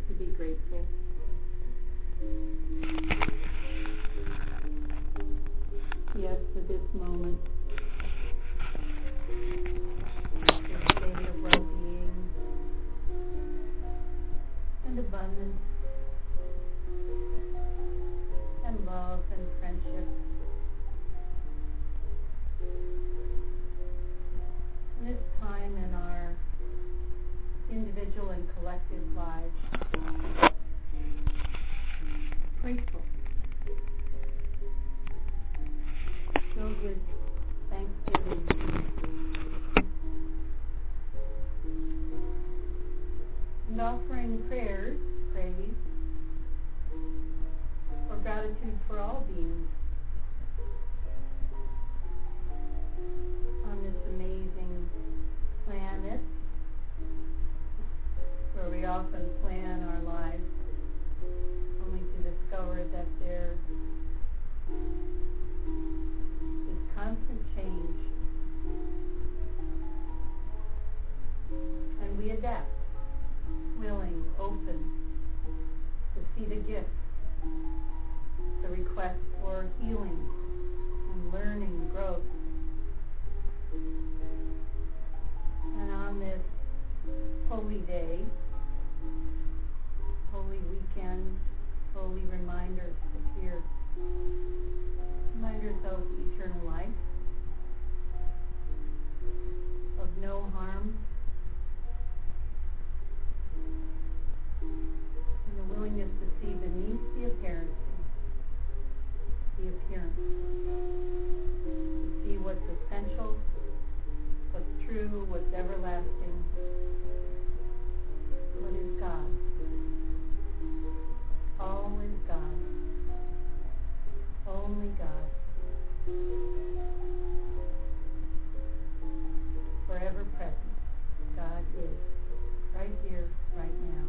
to be grateful. Yes, for this moment. This state of well-being and abundance and love and friendship. And this time in our individual and collective lives, grateful, filled with thanksgiving, and offering prayers, praise, or gratitude for all beings on this amazing planet, where we often plan our lives only to discover that there is constant change, and we adapt, willing, open to see the gift, the request for healing and learning, growth. And on this holy day, holy weekend, holy reminders of here, reminders of eternal life, of no harm, and the willingness to see beneath the appearance, to see what's essential, what's true, what's everlasting, what is God. All is God. Only God. Forever present. God is. Right here, right now.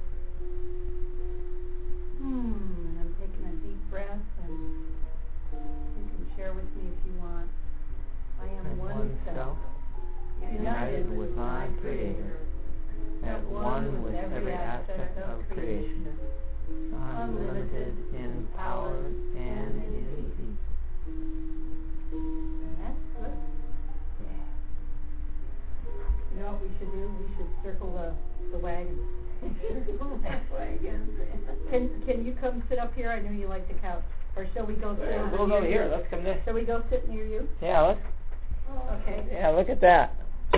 I'm taking a deep breath, and you can share with me if you want. I am one self, united with my Creator, at one with every aspect of creation, unlimited in power and in peace. That's good. You know what we should do? We should circle the wagons. Can you come sit up here? I know you like the couch. Or shall we go sit? We'll go here. Let's come this. Shall we go sit near you? Yeah, let's. Okay. Yeah, look at that.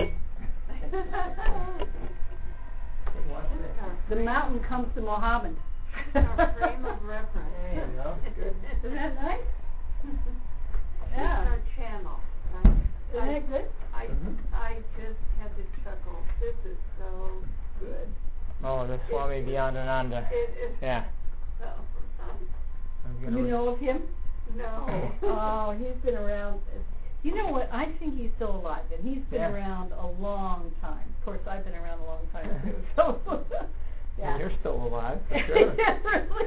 The mountain comes to Mohammed. Our frame of reference. There you go. Good. Isn't that nice? Yeah. Our channel. Isn't that good? I just had to chuckle. This is so good. Oh, the Swami Beyond Ananda. It is. Yeah. So, You know of him? no. Oh, he's been around. You know what? I think he's still alive, and he's been around a long time. Of course, I've been around a long time too. So, yeah. You're still alive, for sure. Yeah,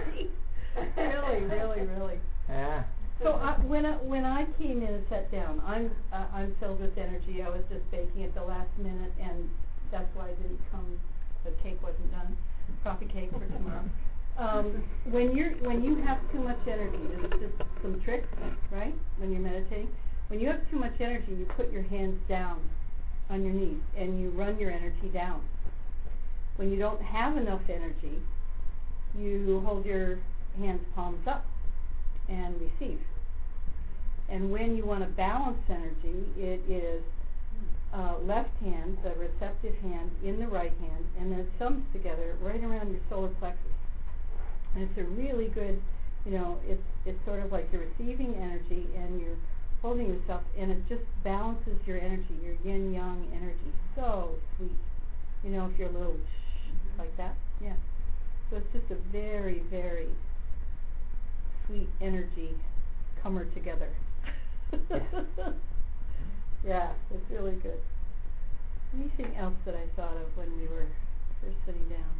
really. Yeah. So when I came in and sat down, I'm filled with energy. I was just baking at the last minute, and that's why I didn't come. The cake wasn't done. Coffee cake for tomorrow. When you have too much energy, this is just some tricks, right? When you're meditating, when you have too much energy, you put your hands down on your knees and you run your energy down. When you don't have enough energy, you hold your hands palms up and receive. And when you want to balance energy, it is left hand, the receptive hand, in the right hand, and then it sums together right around your solar plexus. And it's a really good, it's sort of like you're receiving energy and you're holding yourself, and it just balances your energy, your yin-yang energy. So sweet. If you're a little like that, yeah. So it's just a very, very sweet energy comer together. Yeah, it's really good. Anything else that I thought of when we were first sitting down?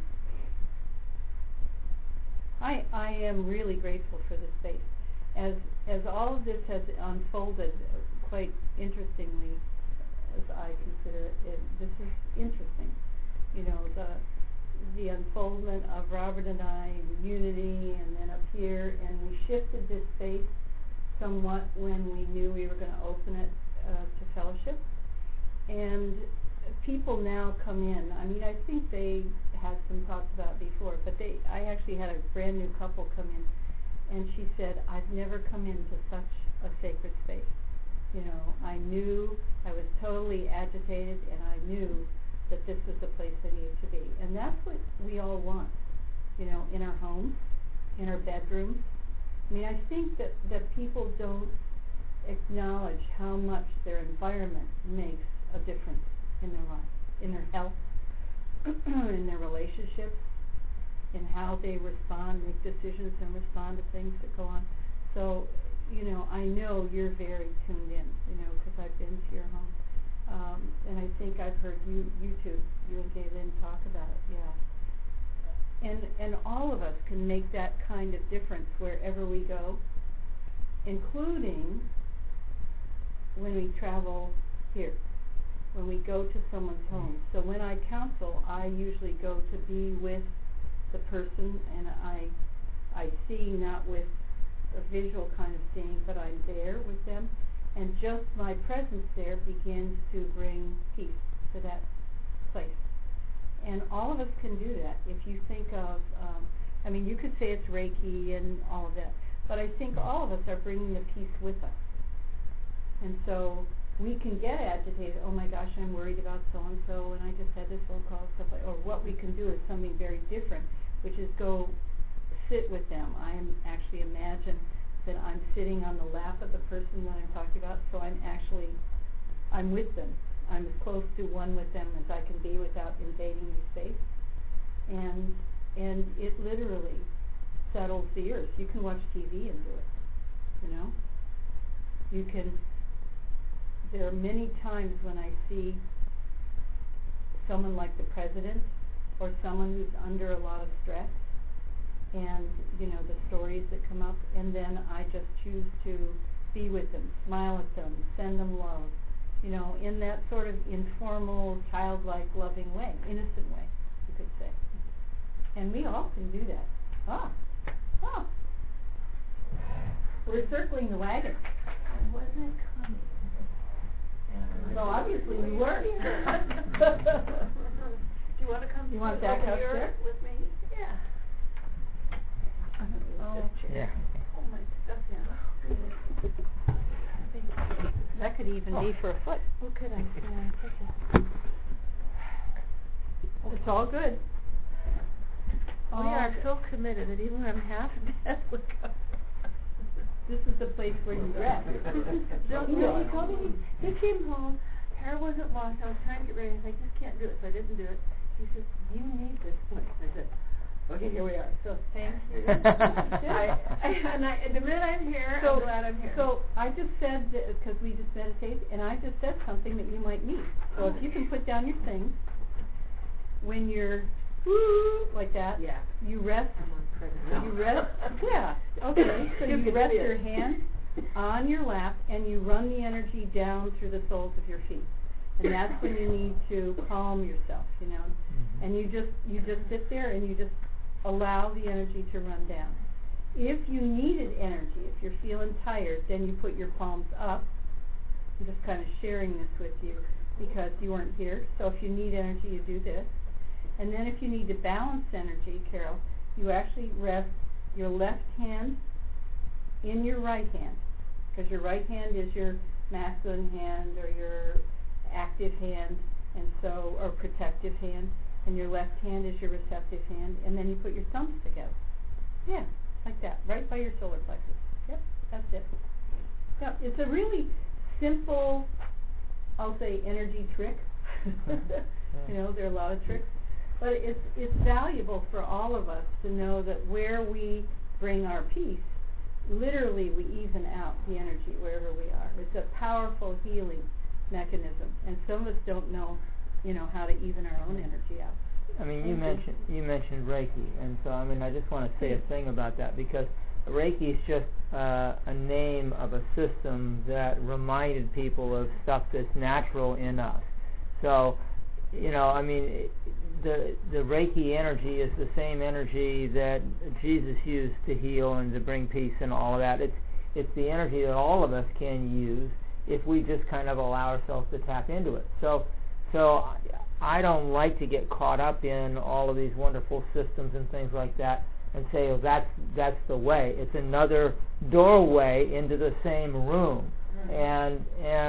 I am really grateful for this space. As all of this has unfolded quite interestingly, as I consider it, this is interesting. the unfoldment of Robert and I in Unity, and then up here, and we shifted this space somewhat when we knew we were going to open it to fellowship. And people now come in. I mean, I think they had some thoughts about it before, but I actually had a brand new couple come in, and she said, I've never come into such a sacred space. You know, I knew I was totally agitated, and I knew that this was the place I needed to be. And that's what we all want, you know, in our homes, in our bedrooms. I mean, I think that people don't acknowledge how much their environment makes a difference in their life, in their health, in their relationships, in how they respond, make decisions, and respond to things that go on. So, you know, I know you're very tuned in, you know, because I've been to your home. And I think I've heard you two, you and Galen, talk about it, yeah. And all of us can make that kind of difference wherever we go, including when we travel here, when we go to someone's home. So when I counsel, I usually go to be with the person, and I see not with a visual kind of seeing, but I'm there with them. And just my presence there begins to bring peace to that place. And all of us can do that. If you think of, I mean, you could say it's Reiki and all of that, but I think all of us are bringing the peace with us. And so we can get agitated. Oh my gosh, I'm worried about so-and-so, and I just had this phone call, stuff like. Or what we can do is something very different, which is go sit with them. I am actually imagine that I'm sitting on the lap of the person that I'm talking about, so I'm with them. I'm as close to one with them as I can be without invading their space. And it literally settles the earth. You can watch TV and do it, you know? You can, there are many times when I see someone like the president or someone who's under a lot of stress, and, you know, the stories that come up, and then I just choose to be with them, smile at them, send them love, you know, in that sort of informal, childlike, loving way, innocent way, you could say. And we all can do that. We're circling the wagon. I wasn't coming. So obviously we were. Do you want to come You want over back up here there? with me? Yeah. Oh, Yeah. Oh, my stuff now. Thank you. that could even be for a foot. What could I say? It's all good. We are so committed that even when I'm half dead, we go. This is the place where you rest. Don't you know, he told me he came home, hair wasn't washed, I was trying to get ready, I just can't do it, so I didn't do it. He said, you need this place. I said, okay, here we are. So thank you. And the minute I'm here, I'm glad I'm here. So I just said, because we just meditate, and I just said something that you might need. So if you can put down your things, when you're like that, yeah. you rest. I'm on credit. You rest. Yeah. Okay. So you rest your hand on your lap, and you run the energy down through the soles of your feet. And that's when you need to calm yourself, you know. Mm-hmm. And you just sit there and you just allow the energy to run down. If you needed energy, if you're feeling tired, then you put your palms up. I'm just kind of sharing this with you because you weren't here. So if you need energy, you do this. And then if you need to balance energy, Carol, you actually rest your left hand in your right hand, because your right hand is your masculine hand or your active hand, and so, or protective hand, and your left hand is your receptive hand, and then you put your thumbs together. Yeah, like that, right by your solar plexus. Yep, that's it. Yep, it's a really simple, I'll say, energy trick. You know, there are a lot of tricks. But it's valuable for all of us to know that where we bring our peace, literally we even out the energy wherever we are. It's a powerful healing mechanism, and some of us don't know, you know, how to even our own energy out. I mean, you mentioned Reiki, and so I mean, I just want to say a thing about that, because Reiki is just a name of a system that reminded people of stuff that's natural in us. So, you know, I mean, the Reiki energy is the same energy that Jesus used to heal and to bring peace and all of that. It's the energy that all of us can use if we just kind of allow ourselves to tap into it. So I don't like to get caught up in all of these wonderful systems and things like that and say, oh, that's the way. It's another doorway into the same room. And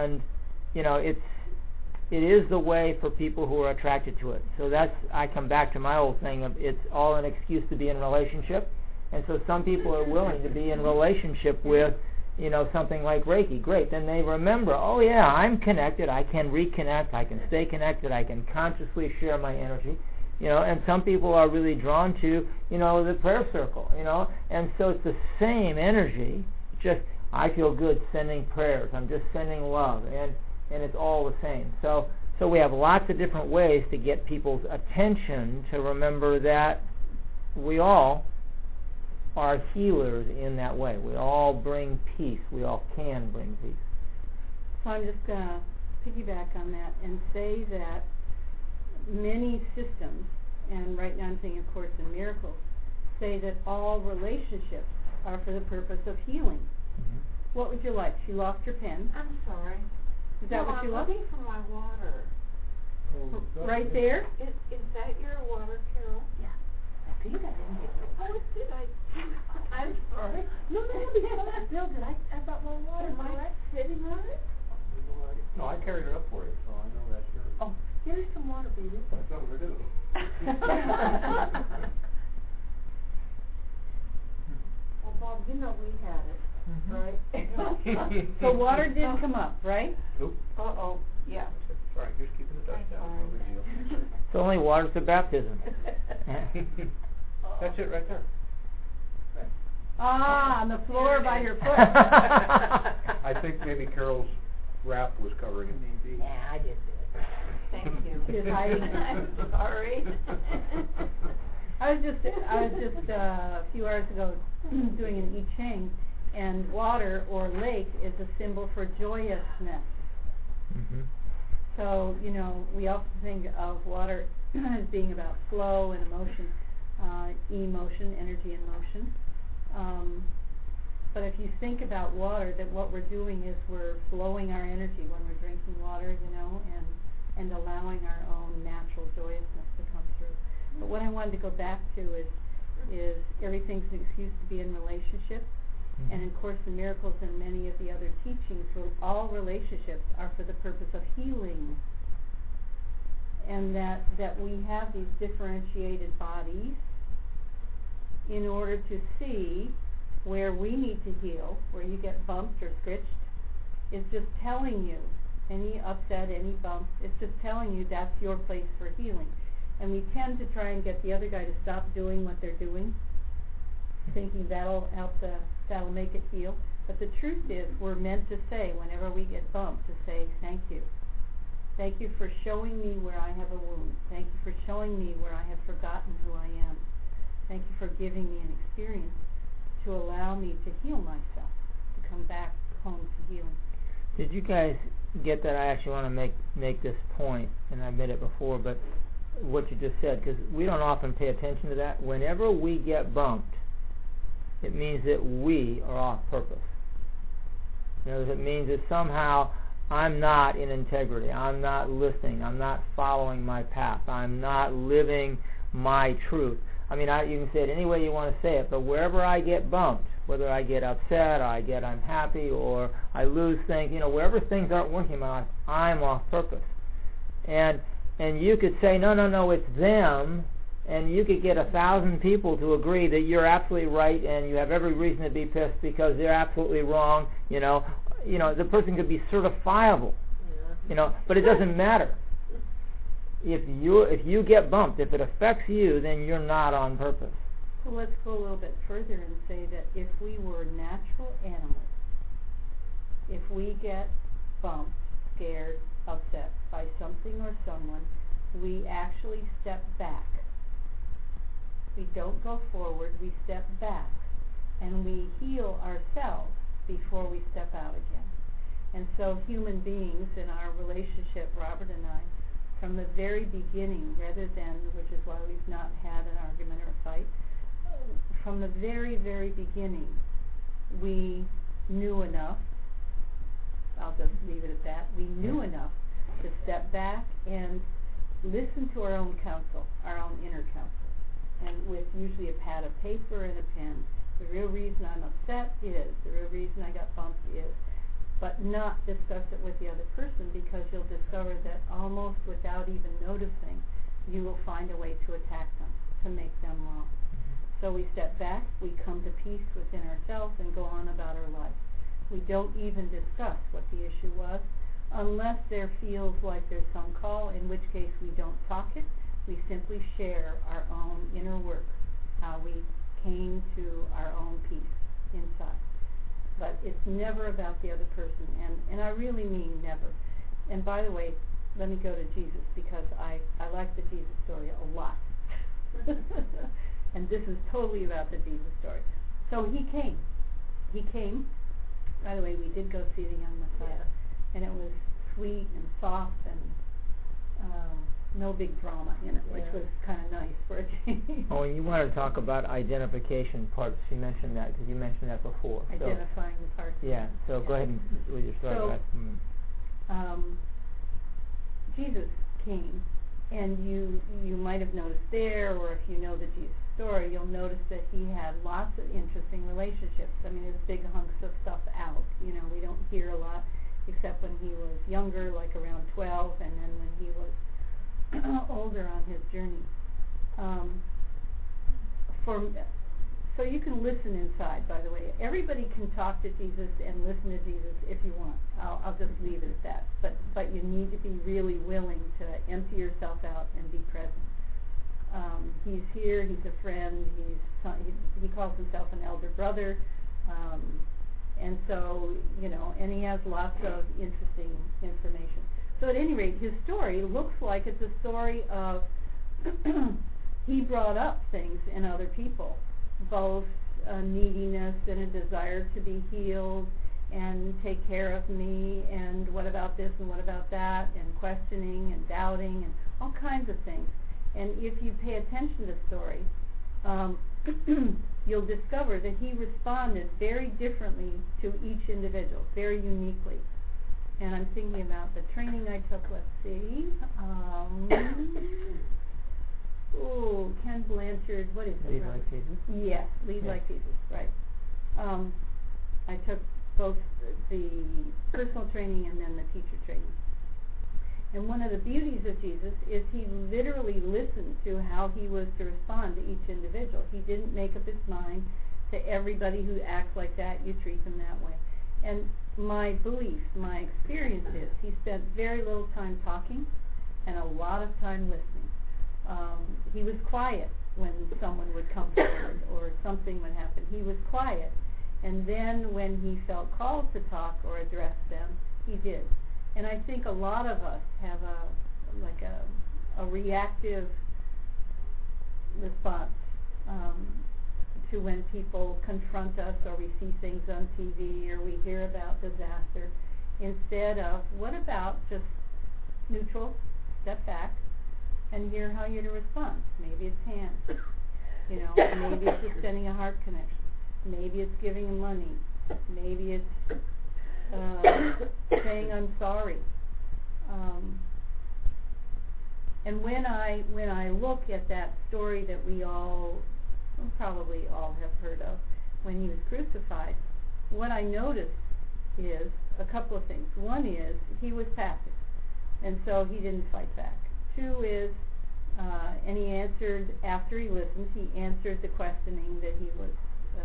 it is the way for people who are attracted to it. So I come back to my old thing of it's all an excuse to be in a relationship. And so some people are willing to be in relationship with, something like Reiki. Great. Then they remember, oh yeah, I'm connected. I can reconnect. I can stay connected. I can consciously share my energy. And some people are really drawn to, the prayer circle, And so it's the same energy, just I feel good sending prayers. I'm just sending love. And it's all the same. So we have lots of different ways to get people's attention to remember that we all are healers in that way. We all bring peace. We all can bring peace. So I'm just going to piggyback on that and say that many systems, and right now I'm thinking of Course in Miracles, say that all relationships are for the purpose of healing. Mm-hmm. What would you like? She lost her pen. I'm sorry. Is that what you lost? I'm looking for my water. Right there? Is that your water, Carol? Yeah. I think I didn't get it. Oh, did I? I'm sorry. No, because Bill, did I brought my water. Am I sitting on it? No, I carried it up for you, so I know that's yours. Oh, here's some water, baby. That's not what it is. Well, Bob, we had it, right? So water did come up, right? Nope. Uh-oh, yeah. It's all right, just keeping the dust down. No big deal. It's only water for baptism. That's it right there. On the floor by your foot. I think maybe Carol's wrap was covering it. Yeah, I did it. Thank you. She's hiding it. I'm sorry. I was just a few hours ago doing an I Ching, and water or lake is a symbol for joyousness. Mm-hmm. So, we often think of water as being about flow and emotion, emotion, energy and motion. But if you think about water, that what we're doing is we're flowing our energy when we're drinking water, and allowing our own natural joyousness to come through. But what I wanted to go back to is everything's an excuse to be in relationship. Mm-hmm. And in Course in Miracles and many of the other teachings, all relationships are for the purpose of healing. And that we have these differentiated bodies in order to see where we need to heal, where you get bumped or scritched, is just telling you, any upset, any bump, it's just telling you that's your place for healing. And we tend to try and get the other guy to stop doing what they're doing, thinking that'll make it heal. But the truth is, we're meant to say, whenever we get bumped, to say, thank you. Thank you for showing me where I have a wound. Thank you for showing me where I have forgotten who I am. Thank you for giving me an experience to allow me to heal myself, to come back home to healing. Did you guys get that? I actually want to make this point, and I made it before, but what you just said, because we don't often pay attention to that. Whenever we get bumped, it means that we are off purpose. It means that somehow I'm not in integrity. I'm not listening. I'm not following my path. I'm not living my truth. I mean, you can say it any way you want to say it, but wherever I get bumped, whether I get upset, or I get unhappy, or I lose things, wherever things aren't working in my life, I'm off purpose. And you could say, no, it's them, and you could get 1,000 people to agree that you're absolutely right and you have every reason to be pissed because they're absolutely wrong. The person could be certifiable, but it doesn't matter. If you get bumped, if it affects you, then you're not on purpose. So let's go a little bit further and say that if we were natural animals, if we get bumped, scared, upset by something or someone, we actually step back. We don't go forward, we step back. And we heal ourselves before we step out again. And so human beings in our relationship, Robert and I, from the very beginning, rather than, which is why we've not had an argument or a fight, from the very, very beginning, we knew enough, I'll just leave it at that, we knew enough to step back and listen to our own counsel, our own inner counsel, and with usually a pad of paper and a pen. The real reason I'm upset is, the real reason I got bumped is, but not discuss it with the other person, because you'll discover that almost without even noticing, you will find a way to attack them, to make them wrong. So we step back, we come to peace within ourselves and go on about our life. We don't even discuss what the issue was, unless there feels like there's some call, in which case we don't talk it. We simply share our own inner work, how we came to our own peace inside. But it's never about the other person, and I really mean never. And by the way, let me go to Jesus, because I like the Jesus story a lot. And this is totally about the Jesus story. So he came. By the way, we did go see the young Messiah, and it was sweet and soft and no big drama in it, which was kind of nice for a change. Oh, and you want to talk about identification parts. You mentioned that, because you mentioned that before. Identifying the parts. Yeah, so go ahead and with your story. Jesus came, and you might have noticed there, or if you know the Jesus story, you'll notice that he had lots of interesting relationships. I mean, there's big hunks of stuff out. You know, we don't hear a lot, except when he was younger, like around 12, and then when he was older on his journey. So you can listen inside, by the way. Everybody can talk to Jesus and listen to Jesus if you want. I'll just leave it at that. But you need to be really willing to empty yourself out and be present. He's here. He's a friend. He calls himself an elder brother. And so, you know, and he has lots of interesting information. So at any rate, his story looks like it's a story of he brought up things in other people, both a neediness and a desire to be healed and take care of me, and what about this and what about that, and questioning and doubting and all kinds of things. And if you pay attention to the story, you'll discover that he responded very differently to each individual, very uniquely. And I'm thinking about the training I took, let's see. Ken Blanchard, what is it? Lead Like Jesus? Yes, Lead Like Jesus, right. I took both the personal training and then the teacher training. And one of the beauties of Jesus is he literally listened to how he was to respond to each individual. He didn't make up his mind to everybody who acts like that, you treat them that way. And my belief, my experience is he spent very little time talking and a lot of time listening. He was quiet when someone would come forward or something would happen. He was quiet. And then when he felt called to talk or address them, he did. And I think a lot of us have a reactive response to when people confront us, or we see things on TV, or we hear about disaster, instead of, what about just neutral, step back, and hear how you're to respond. Maybe it's hands, you know, maybe it's just sending a heart connection, maybe it's giving them money, maybe it's saying I'm sorry. And when I look at that story that we probably all have heard of, when he was crucified, what I noticed is a couple of things. One is he was passive, and so he didn't fight back. Two is, and he answered, after he listened, he answered the questioning that he was,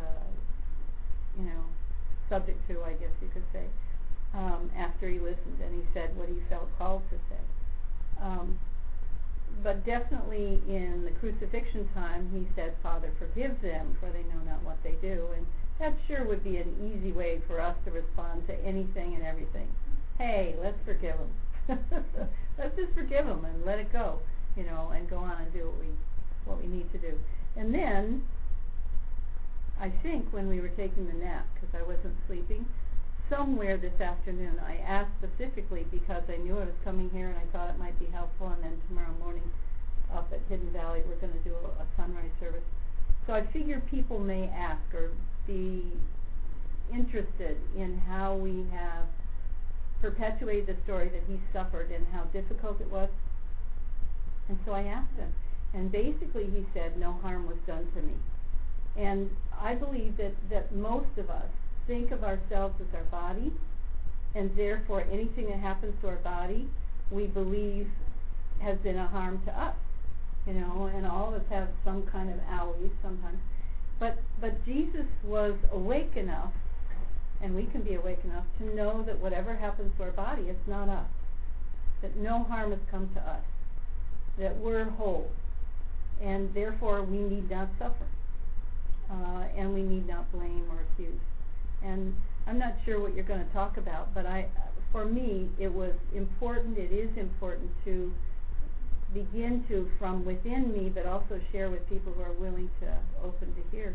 subject to, I guess you could say, after he listened, and he said what he felt called to say. But definitely in the crucifixion time, he said, Father, forgive them, for they know not what they do. And that sure would be an easy way for us to respond to anything and everything. Hey, let's forgive them. Let's just forgive them and let it go, and go on and do what we need to do. And then, I think when we were taking the nap, because I wasn't sleeping, somewhere this afternoon. I asked specifically because I knew I was coming here and I thought it might be helpful, and then tomorrow morning up at Hidden Valley we're going to do a sunrise service. So I figure people may ask or be interested in how we have perpetuated the story that he suffered and how difficult it was. And so I asked him, and basically he said no harm was done to me. And I believe that most of us think of ourselves as our body, and therefore anything that happens to our body we believe has been a harm to us, and all of us have some kind of owies sometimes. But Jesus was awake enough, and we can be awake enough to know that whatever happens to our body, it's not us, that no harm has come to us, that we're whole, and therefore we need not suffer, and we need not blame or accuse. And I'm not sure what you're going to talk about, but for me, it was important, it is important to begin to, from within me, but also share with people who are willing to open to hear,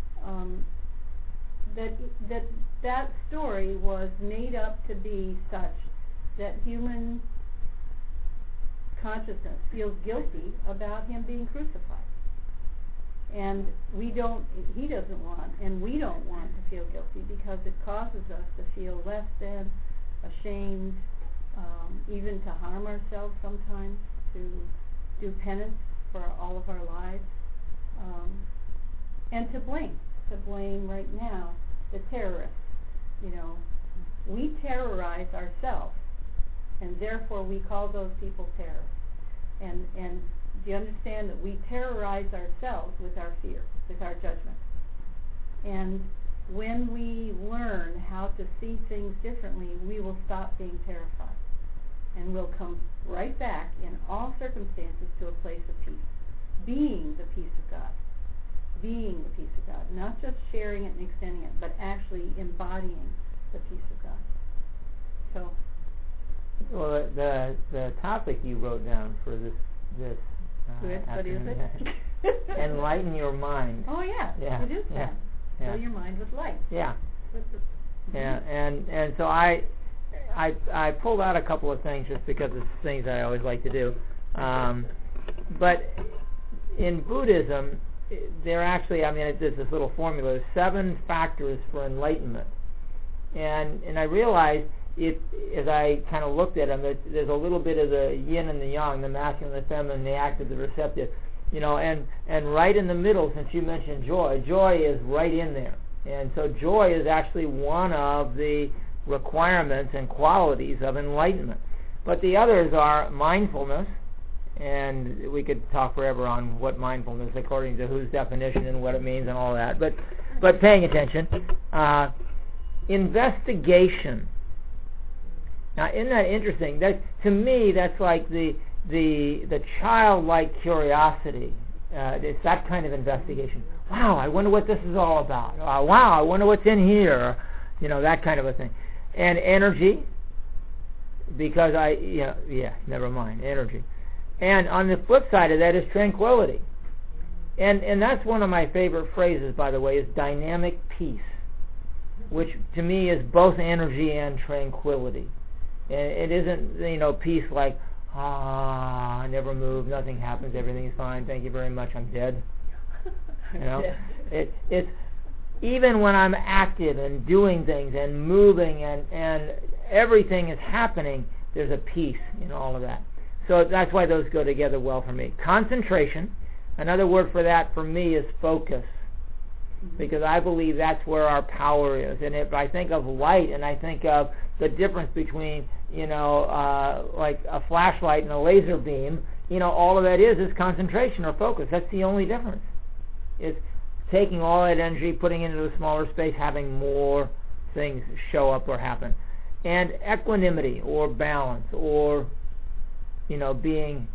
that story was made up to be such that human consciousness feels guilty about him being crucified. And he doesn't want, and we don't want to feel guilty, because it causes us to feel less than, ashamed, even to harm ourselves sometimes, to do penance for all of our lives, and to blame right now the terrorists. We terrorize ourselves, and therefore we call those people terrorists. And do you understand that we terrorize ourselves with our fear, with our judgment? And when we learn how to see things differently, we will stop being terrified. And we'll come right back in all circumstances to a place of peace. Being the peace of God. Being the peace of God. Not just sharing it and extending it, but actually embodying the peace of God. So. Well, the topic you wrote down for this good. What is it? Enlighten your mind. Oh yeah. It is that. Fill your mind with light. Yeah. Yeah, and so I pulled out a couple of things just because it's things I always like to do. But in Buddhism, there actually, there's this little formula. There's 7 factors for enlightenment, and I realized as I kind of looked at them, there's a little bit of the yin and the yang, the masculine and the feminine, the active, the receptive, and right in the middle, since you mentioned joy is right in there. And so joy is actually one of the requirements and qualities of enlightenment. But the others are mindfulness, and we could talk forever on what mindfulness, according to whose definition and what it means and all that. But paying attention, investigation. Now, isn't that interesting? That, to me, that's like the childlike curiosity. It's that kind of investigation. Wow, I wonder what this is all about. Wow, I wonder what's in here. That kind of a thing. And energy, because never mind, energy. And on the flip side of that is tranquility. And that's one of my favorite phrases, by the way, is dynamic peace, which to me is both energy and tranquility. And it isn't, peace like, I never move, nothing happens, everything is fine, thank you very much, I'm dead. It's even when I'm active and doing things and moving and everything is happening, there's a peace in all of that. So that's why those go together well for me. Concentration, another word for that for me is focus, because I believe that's where our power is. And if I think of light and I think of the difference between, like a flashlight and a laser beam, all of that is concentration or focus. That's the only difference. It's taking all that energy, putting it into a smaller space, having more things show up or happen. And equanimity or balance or, being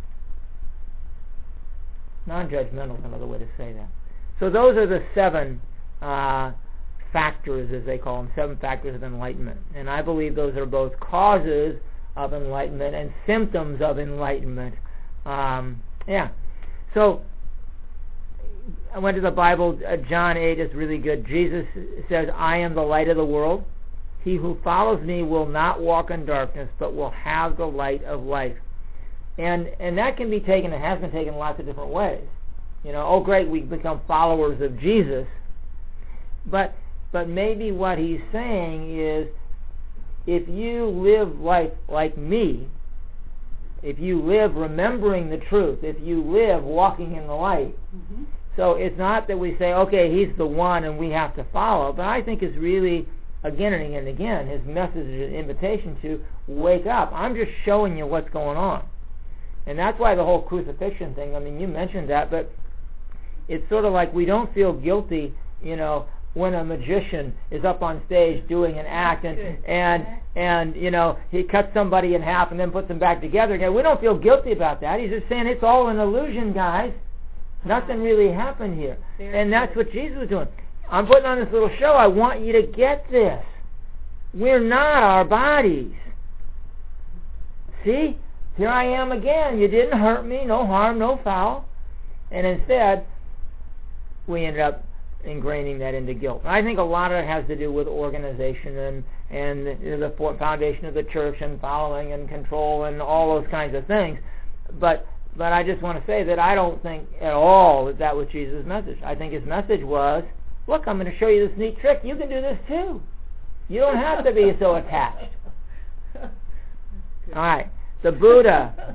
non-judgmental is another way to say that. So those are the 7 factors, as they call them, 7 factors of enlightenment. And I believe those are both causes of enlightenment and symptoms of enlightenment. So I went to the Bible. John 8 is really good. Jesus says, I am the light of the world. He who follows me will not walk in darkness, but will have the light of life. And that can be taken, it has been taken lots of different ways. Oh great, we become followers of Jesus. But maybe what he's saying is, if you live life like me, if you live remembering the truth, if you live walking in the light, so it's not that we say, okay, he's the one and we have to follow, but I think it's really, again and again, his message is an invitation to wake up. I'm just showing you what's going on. And that's why the whole crucifixion thing, you mentioned that, but it's sort of like we don't feel guilty, when a magician is up on stage doing an act and he cuts somebody in half and then puts them back together again. We don't feel guilty about that. He's just saying it's all an illusion, guys. Nothing really happened here. And that's what Jesus was doing. I'm putting on this little show. I want you to get this. We're not our bodies. See? Here I am again. You didn't hurt me. No harm, no foul. And instead, we ended up ingraining that into guilt. And I think a lot of it has to do with organization and the foundation of the church and following and control and all those kinds of things. But I just want to say that I don't think at all that was Jesus' message. I think his message was, look, I'm going to show you this neat trick. You can do this too. You don't have to be so attached. All right. The Buddha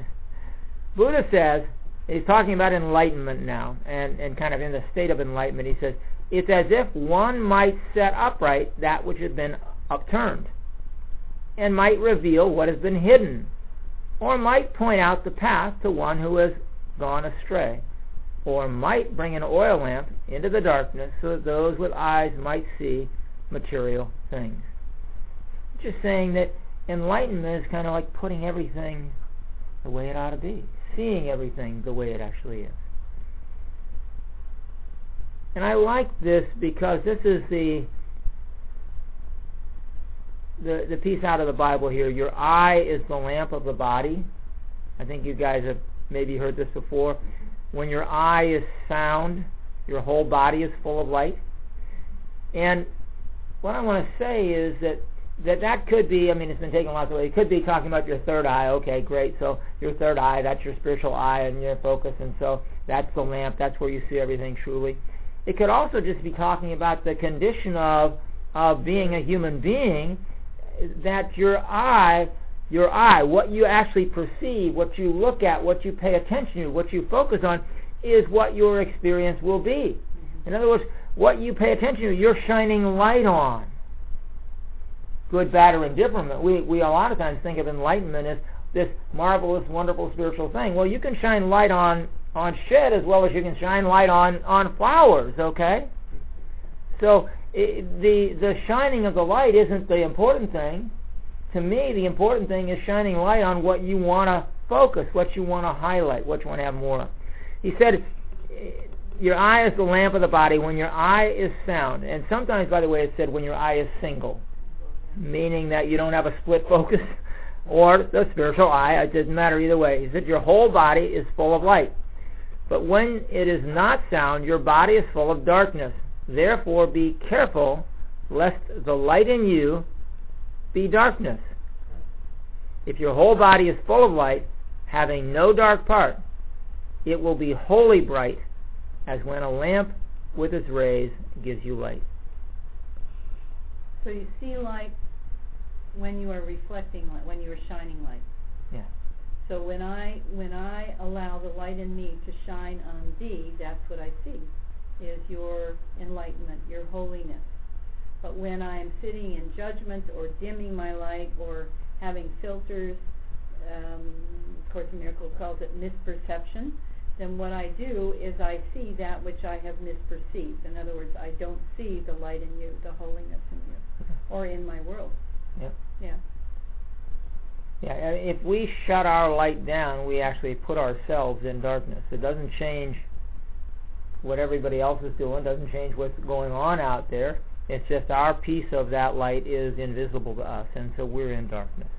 says, he's talking about enlightenment now, and kind of in the state of enlightenment. He says, it's as if one might set upright that which has been upturned, and might reveal what has been hidden, or might point out the path to one who has gone astray, or might bring an oil lamp into the darkness so that those with eyes might see material things. Just saying that enlightenment is kind of like putting everything the way it ought to be, seeing everything the way it actually is. And I like this because this is the piece out of the Bible here. Your eye is the lamp of the body. I think you guys have maybe heard this before. When your eye is sound, your whole body is full of light. And what I want to say is that could be, it's been taken lots of ways. It could be talking about your third eye. Okay, great. So your third eye, that's your spiritual eye and your focus, and so that's the lamp. That's where you see everything truly. It could also just be talking about the condition of being a human being, that your eye, what you actually perceive, what you look at, what you pay attention to, what you focus on, is what your experience will be. In other words, what you pay attention to, you're shining light on. Good, bad, or indifferent. We a lot of times think of enlightenment as this marvelous, wonderful spiritual thing. Well, you can shine light on shit as well as you can shine light on flowers, okay? So the shining of the light isn't the important thing. To me, the important thing is shining light on what you want to focus, what you want to highlight, what you want to have more of. He said, your eye is the lamp of the body when your eye is sound. And sometimes, by the way, it said when your eye is single, meaning that you don't have a split focus or the spiritual eye. It doesn't matter either way. He said your whole body is full of light. But when it is not sound, your body is full of darkness. Therefore, be careful lest the light in you be darkness. If your whole body is full of light, having no dark part, it will be wholly bright, as when a lamp with its rays gives you light. So you see light when you are reflecting light, when you are shining light. Yeah. So when I allow the light in me to shine on thee, that's what I see, is your enlightenment, your holiness. But when I am sitting in judgment or dimming my light or having filters, Course in Miracles calls it misperception, then what I do is I see that which I have misperceived. In other words, I don't see the light in you, the holiness in you, or in my world. Yep. Yeah. Yeah, if we shut our light down, we actually put ourselves in darkness. It doesn't change what everybody else is doing, doesn't change what's going on out there. It's just our piece of that light is invisible to us, and so we're in darkness.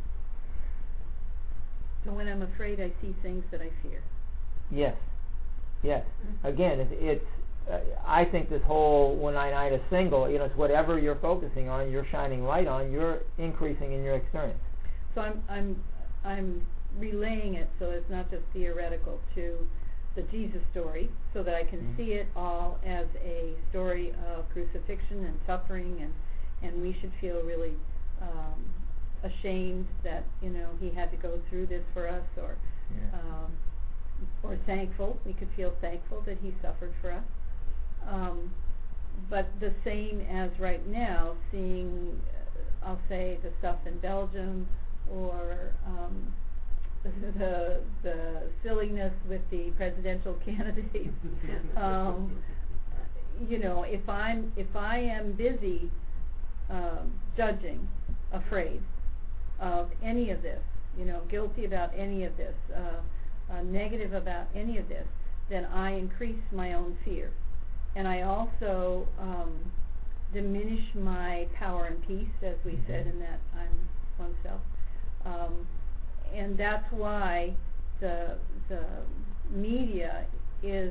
So when I'm afraid, I see things that I fear. Yes. Yes. Again, I think this whole when I is single, it's whatever you're focusing on, you're shining light on, you're increasing in your experience. So I'm relaying it so it's not just theoretical to the Jesus story, so that I can see it all as a story of crucifixion and suffering, and we should feel really ashamed that he had to go through this for us, or thankful. We could feel thankful that he suffered for us. But the same as right now, seeing, I'll say, the stuff in Belgium, or the silliness with the presidential candidates. If I am busy judging, afraid of any of this, guilty about any of this, negative about any of this, then I increase my own fear. And I also diminish my power and peace, as we said in that I'm oneself. And that's why the media is,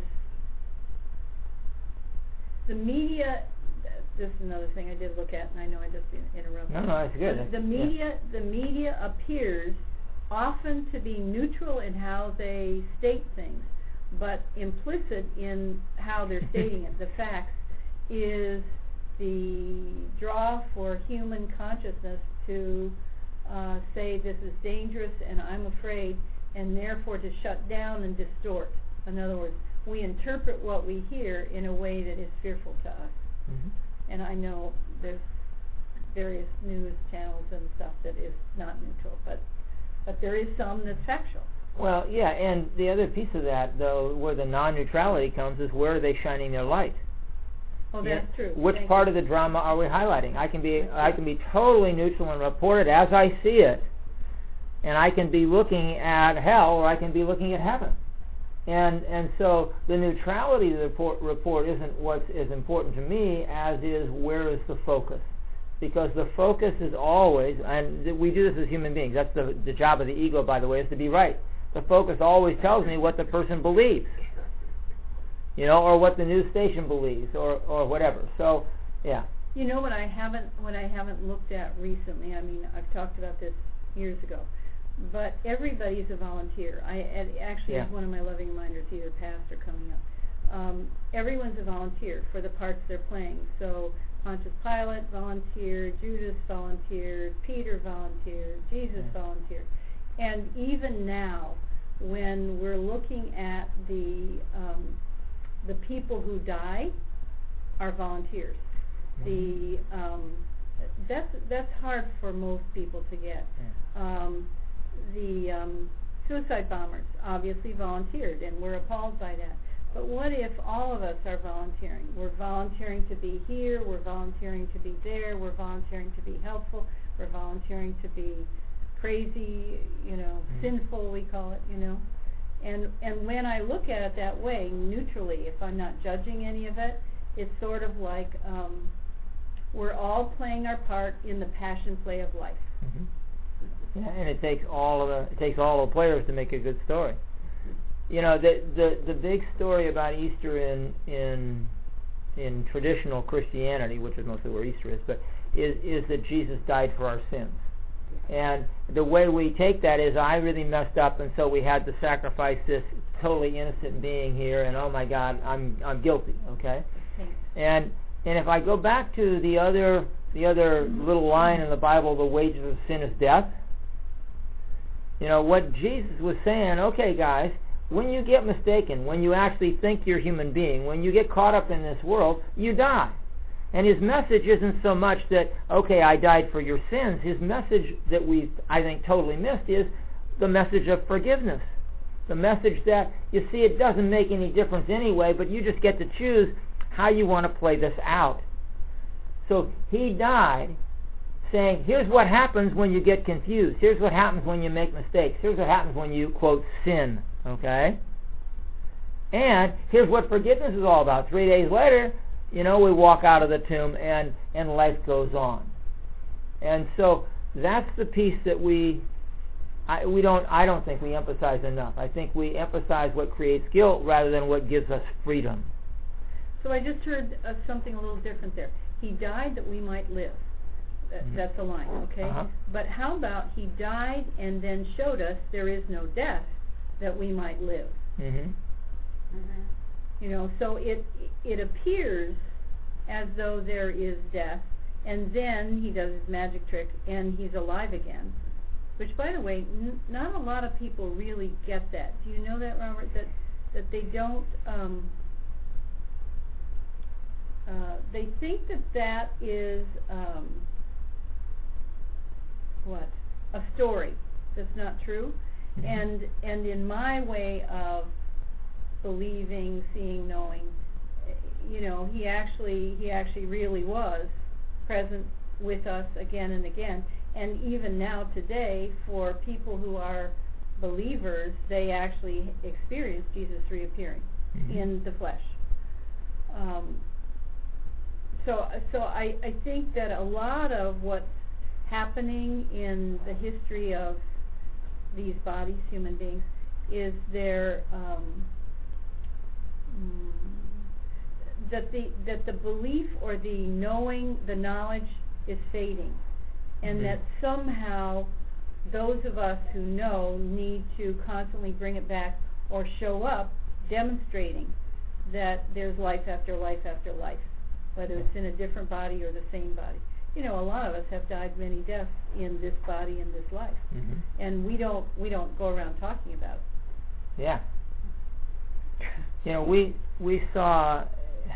this is another thing I did look at, and I know I just interrupted. No, that's good. The media appears often to be neutral in how they state things, but implicit in how they're stating it, the facts, is the draw for human consciousness to say this is dangerous and I'm afraid, and therefore to shut down and distort. In other words, we interpret what we hear in a way that is fearful to us. And I know there's various news channels and stuff that is not neutral, but there is some that's factual. Well, yeah, and the other piece of that, though, where the non-neutrality comes, is where are they shining their light? Oh, that's true. Which part of the drama are we highlighting? I can be totally neutral and report it as I see it, and I can be looking at hell, or I can be looking at heaven. And so the neutrality of the report isn't what's as important to me as is where is the focus. Because the focus is always, and we do this as human beings, that's the job of the ego, by the way, is to be right. The focus always tells me what the person believes, or what the news station believes, or whatever. So, yeah. What I haven't looked at recently, I mean, I've talked about this years ago, but everybody's a volunteer. I actually have one of my loving reminders, either past or coming up. Everyone's a volunteer for the parts they're playing. So Pontius Pilate volunteered, Judas volunteered, Peter volunteered, Jesus volunteered. And even now, when we're looking at the people who die are volunteers. That's hard for most people to get. The suicide bombers obviously volunteered, and we're appalled by that. But what if all of us are volunteering? We're volunteering to be here, we're volunteering to be there, we're volunteering to be helpful, we're volunteering to be crazy, sinful, we call it, And when I look at it that way, neutrally, if I'm not judging any of it, it's sort of like we're all playing our part in the passion play of life. Yeah, and it takes all the players to make a good story. The big story about Easter in traditional Christianity, which is mostly where Easter is, but is that Jesus died for our sins. And the way we take that is, I really messed up, and so we had to sacrifice this totally innocent being here, and oh my God, I'm guilty. Okay. And if I go back to the other little line in the Bible, the wages of sin is death. What Jesus was saying, okay guys, when you get mistaken, when you actually think you're a human being, when you get caught up in this world, you die. And his message isn't so much that, okay, I died for your sins. His message that we've, I think, totally missed is the message of forgiveness. The message that, you see, it doesn't make any difference anyway, but you just get to choose how you want to play this out. So he died saying, here's what happens when you get confused. Here's what happens when you make mistakes. Here's what happens when you, quote, sin. Okay? And here's what forgiveness is all about. 3 days later, we walk out of the tomb and life goes on. And so that's the piece that I don't think we emphasize enough. I think we emphasize what creates guilt rather than what gives us freedom. So I just heard something a little different there. He died that we might live. That's a line, okay? Uh-huh. But how about he died and then showed us there is no death that we might live? Mm-hmm. You know, so it appears as though there is death, and then he does his magic trick and he's alive again. Which, by the way, not a lot of people really get that. Do you know that, Robert? That they don't. They think that is what? A story. That's not true. Mm-hmm. And in my way of believing, seeing, knowing, you know, he actually really was present with us again and again. And even now today, for people who are believers, they actually experience Jesus reappearing in the flesh. So I think that a lot of what's happening in the history of these bodies, human beings, is their that the belief or the knowing, the knowledge is fading, and that somehow those of us who know need to constantly bring it back or show up demonstrating that there's life after life after life, whether it's in a different body or the same body. You know, a lot of us have died many deaths in this body, in this life, and we don't go around talking about it. Yeah. You know, we saw.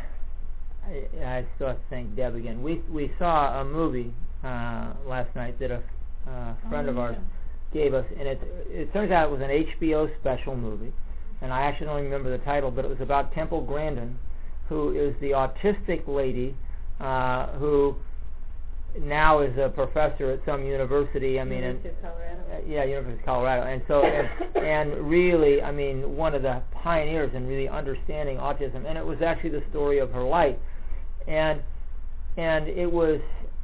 I still have to thank Deb again. We saw a movie last night that a friend of ours gave us, and it turns out it was an HBO special movie, and I actually don't remember the title, but it was about Temple Grandin, who is the autistic lady who now is a professor at some university. I mean, University of Colorado. University of Colorado, and so and really, I mean, one of the pioneers in really understanding autism. And it was actually the story of her life, and it was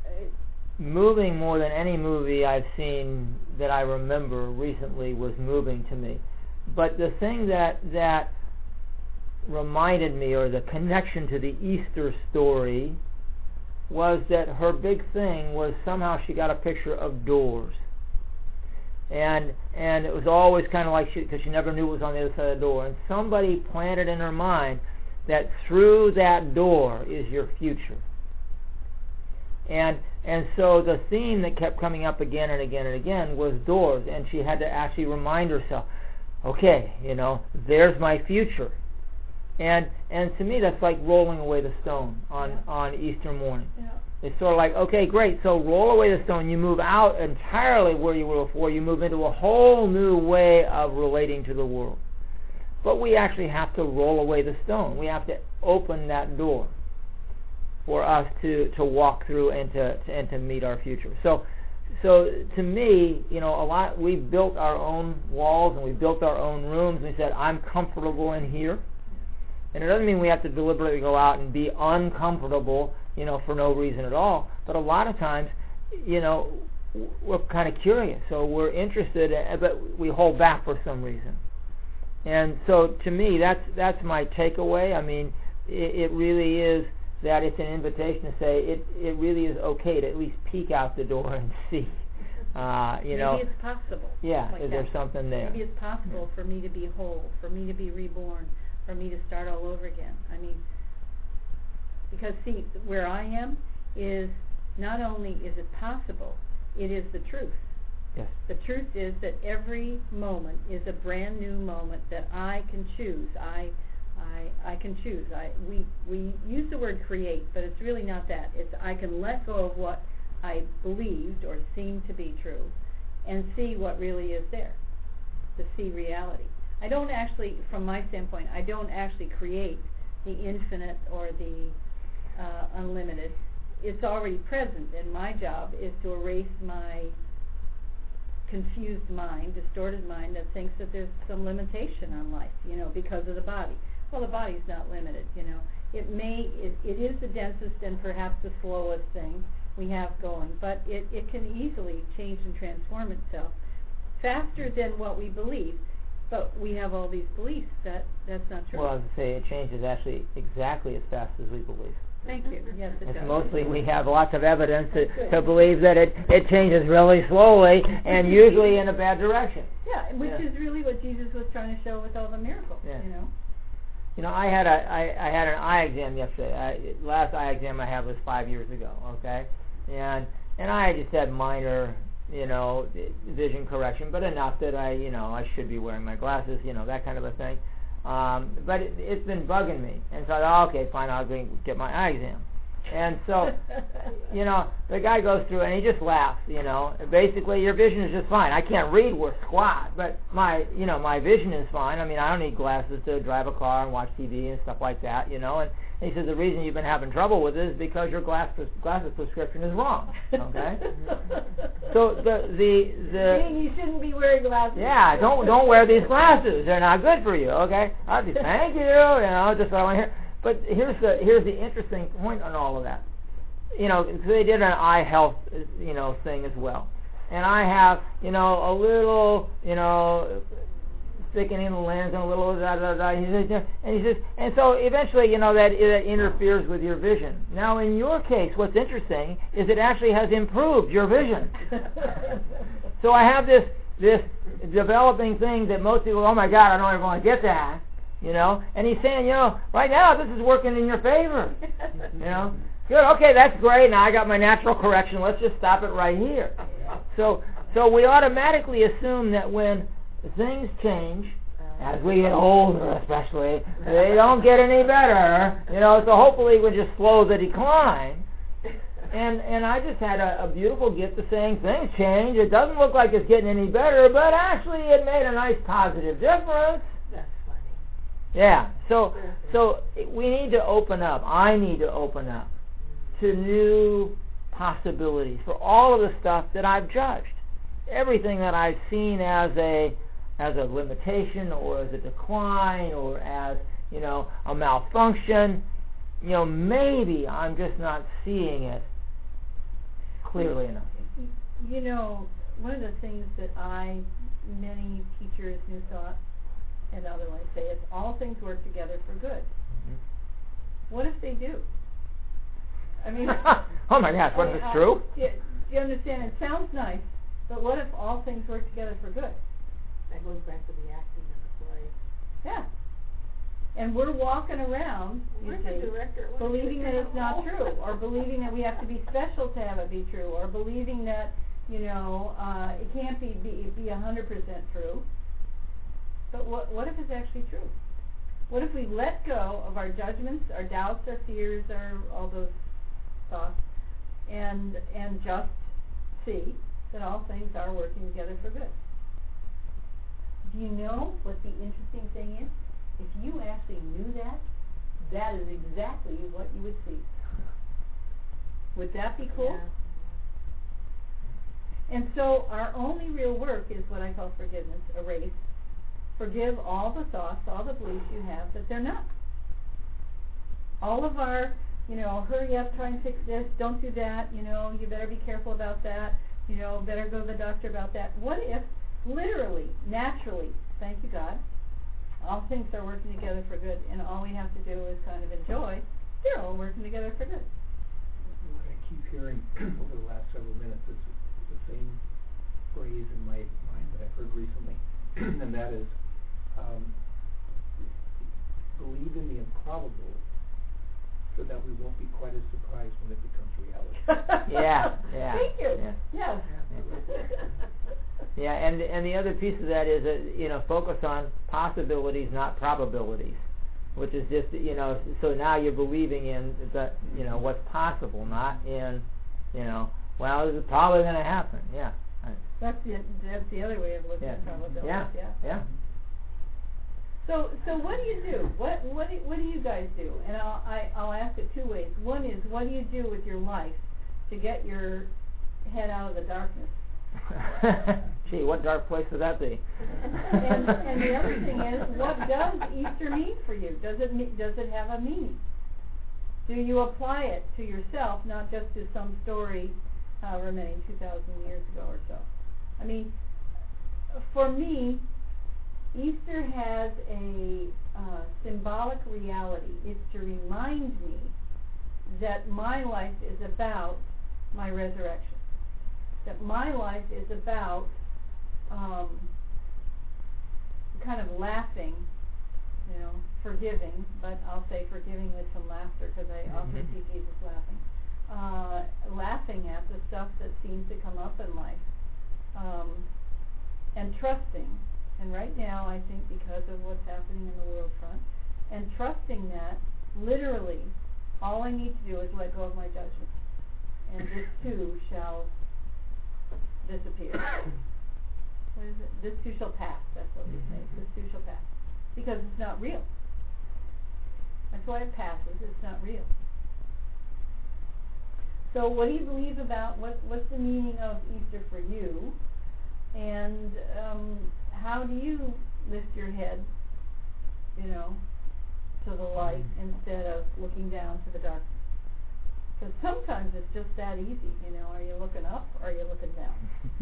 moving more than any movie I've seen that I remember recently was moving to me. But the thing that reminded me, or the connection to the Easter story, was that her big thing was somehow she got a picture of doors, and it was always kind of like because she never knew what was on the other side of the door, and somebody planted in her mind that through that door is your future. And so the theme that kept coming up again and again and again was doors, and she had to actually remind herself, okay, you know, there's my future. And to me, that's like rolling away the stone on Easter morning. Yeah. It's sort of like, okay, great, so roll away the stone. You move out entirely where you were before. You move into a whole new way of relating to the world. But we actually have to roll away the stone. We have to open that door for us to walk through and to meet our future. So to me, you know, we built our own walls and we built our own rooms, and we said, I'm comfortable in here. And it doesn't mean we have to deliberately go out and be uncomfortable, you know, for no reason at all. But a lot of times, you know, we're kind of curious, so we're interested, but we hold back for some reason. And so, to me, that's my takeaway. I mean, it really is that it's an invitation to say it really is okay to at least peek out the door and see. You know, maybe it's possible. Yeah, like is there something there? Maybe it's possible for me to be whole, for me to be reborn, for me to start all over again. I mean, because see, where I am is not only is it possible, it is the truth. Yes. The truth is that every moment is a brand new moment that I can choose. I can choose. We use the word create, but it's really not that. It's I can let go of what I believed or seemed to be true and see what really is there, to see reality. I don't actually, from my standpoint, I don't actually create the infinite or the unlimited. It's already present, and my job is to erase my confused mind, distorted mind that thinks that there's some limitation on life, you know, because of the body. Well, the body's not limited, you know. It is the densest and perhaps the slowest thing we have going, but it can easily change and transform itself faster than what we believe. But we have all these beliefs that that's not true. Well, as I say, it changes actually exactly as fast as we believe. Thank you. Yes, it It's does. mostly we have lots of evidence to believe that it changes really slowly and usually in a bad direction. Yeah, which is really what Jesus was trying to show with all the miracles. Yeah. You know. I had an eye exam yesterday. Last eye exam I had was 5 years ago. Okay, and I just had minor, vision correction, but enough that I should be wearing my glasses, that kind of a thing. But it's been bugging me, and so I thought, okay, fine, I'll go get my eye exam. And so, the guy goes through and he just laughs, Basically, your vision is just fine. I can't read worth squat, but my vision is fine. I mean, I don't need glasses to drive a car and watch TV and stuff like that, And he says the reason you've been having trouble with it is because your glasses prescription is wrong. Okay. So Meaning you shouldn't be wearing glasses. Yeah, don't wear these glasses. They're not good for you. Okay. I'll be thank you. Just what I want to hear. But here's the interesting point on all of that. So they did an eye health, thing as well. And I have, a little, thickening the lens and a little da-da-da. He says, and so eventually, that interferes with your vision. Now, in your case, what's interesting is it actually has improved your vision. So I have this developing thing that most people, oh my God, I don't ever want to get that. And he's saying, right now this is working in your favor. Good, okay, that's great. Now I got my natural correction. Let's just stop it right here. So we automatically assume that when things change, as we get older especially, they don't get any better. So hopefully we just slow the decline. And I just had a beautiful gift of saying things change. It doesn't look like it's getting any better, but actually it made a nice positive difference. Yeah, so we need to open up. I need to open up to new possibilities for all of the stuff that I've judged. Everything that I've seen as a limitation or as a decline or as, a malfunction, maybe I'm just not seeing it clearly enough. One of the things that many teachers who thought and otherwise say is all things work together for good. Mm-hmm. What if they do? I mean, oh my gosh, what if it's true? Do you understand? It sounds nice, but what if all things work together for good? That goes back to the acting of the play. Yeah. And we're walking around, believing that it's not true, or believing that we have to be special to have it be true, or believing that, it can't be 100% true. But what if it's actually true? What if we let go of our judgments, our doubts, our fears, all those thoughts, and just see that all things are working together for good? Do you know what the interesting thing is? If you actually knew that, that is exactly what you would see. Would that be cool? Yeah. And so our only real work is what I call forgiveness, erase. Forgive all the thoughts, all the beliefs you have that they're not. All of our, hurry up, try and fix this, don't do that, you better be careful about that, better go to the doctor about that. What if, literally, naturally, thank you God, all things are working together for good, and all we have to do is kind of enjoy, they're all working together for good. What I keep hearing over the last several minutes is the same phrase in my mind that I've heard recently, and that is, believe in the improbable so that we won't be quite as surprised when it becomes reality. Yeah. Thank you. Yeah. Yes. Yeah, and the other piece of that is that, focus on possibilities, not probabilities, which is just, so now you're believing in that, what's possible, not in, well, this is probably going to happen. Yeah. That's the other way of looking at probabilities. Yeah. So what do you do? What do you guys do? And I'll ask it two ways. One is, what do you do with your life to get your head out of the darkness? Gee, what dark place would that be? and the other thing is, what does Easter mean for you? Does it have a meaning? Do you apply it to yourself, not just to some story, however many, 2,000 years ago or so? I mean, for me, Easter has a symbolic reality. It's to remind me that my life is about my resurrection. That my life is about kind of laughing, forgiving, but I'll say forgiving with some laughter because I often see Jesus laughing. Laughing at the stuff that seems to come up in life. And trusting, and right now I think because of what's happening in the world front, and trusting that literally all I need to do is let go of my judgment, and this too shall disappear. What is it? This too shall pass, that's what we say. This too shall pass. Because it's not real. That's why it passes, it's not real. So what do you believe about, what's the meaning of Easter for you? And how do you lift your head, to the light instead of looking down to the darkness? Because sometimes it's just that easy, are you looking up or are you looking down?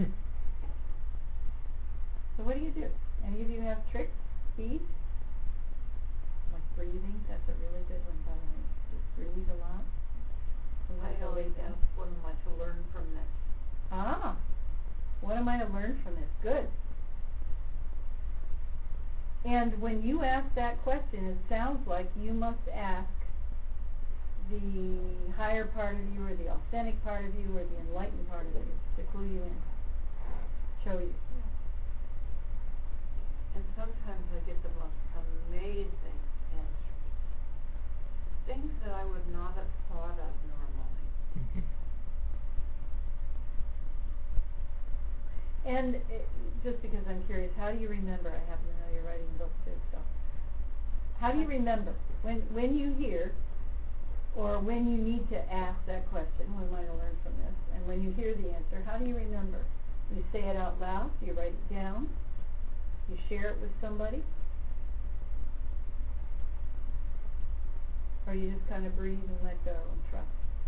So what do you do? Any of you have tricks, speed? Like breathing, that's a really good one, by the way. Just breathe a lot. I always ask, what am I to learn from this? Ah, what am I to learn from this? Good. And when you ask that question, it sounds like you must ask the higher part of you or the authentic part of you or the enlightened part of you to clue you in, show you. And sometimes I get the most amazing answers. Things that I would not have thought of normally. And just because I'm curious, how do you remember? I happen to know you're writing books too, so how do you remember when you hear, or when you need to ask that question? What am I to learn from this? And when you hear the answer, how do you remember? You say it out loud. You write it down. You share it with somebody, or you just kind of breathe and let go and trust.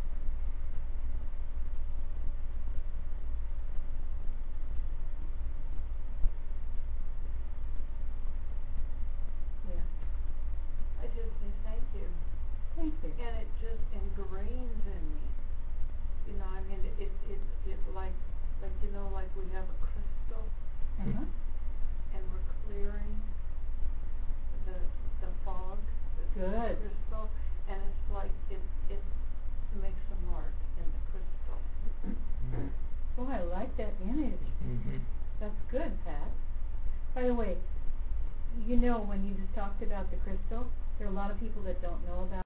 I just say thank you. Thank you. And it just ingrains in me. It's like we have a crystal Uh-huh. and we're clearing the fog that's in the Good. crystal, and it's like it makes a mark in the crystal. Oh, I like that image. That's good, Pat. By the way, when you just talked about the crystal, there are a lot of people that don't know about